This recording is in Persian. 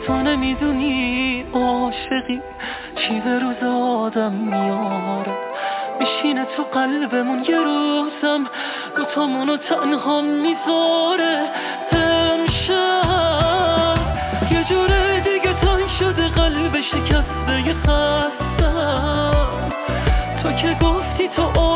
تو نمیدونی عاشقی چی به روز آدم میاره، میشینه تو قلبمون یه روزم دوتامونو تنها میذاره. امشب یه جوره دیگه تنگ شده قلب شکسته خستم، تو که گفتی تو